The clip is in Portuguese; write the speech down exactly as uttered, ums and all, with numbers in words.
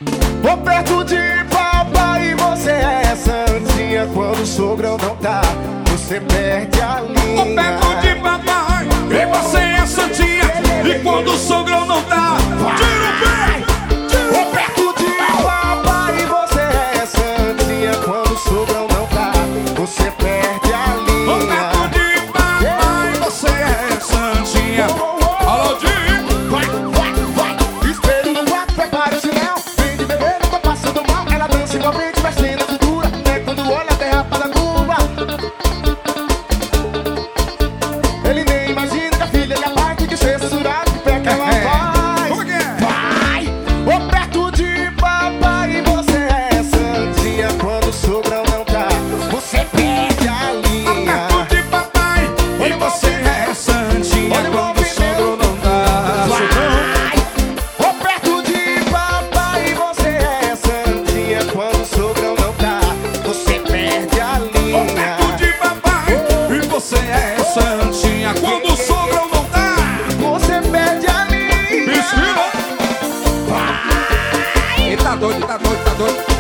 Ô, perto de papai, você é santinha. Quando o sogrão não tá, você perde a linha. Ô, perto de papai, e você é santinha. E quando o sogrão não tá, tira o pé. Ô, perto de papai, você é santinha. Quando o sogrão não tá, você perde a linha. Ô, perto de papai, você é santinha. Alô, Di, vai, vai, vai. Espelho no quarto, prepara o sinal. Vem de bebê, não tá passando mal. Ela dança igualmente, vai sendo cintura. É quando olha a terra para a curva. Ele nem imagina que a filha lhe aparte, que ser censurado, que pé que ela faz. como que é? Vai! Ô, perto de papai, você é santinha. Quando o sogrão não tá, você perde a Ô, linha. perto de papai, e você é santinha. Quando o sogro não dá, Vai! Ô, perto de papai, você é santinha. Quando o sogrão não tá, você perde a linha. Ô, perto de papai, e você é santinha. Quando o sogro não dá, Você perde a linha. piscina. Ele tá doido, tá doido, tá doido.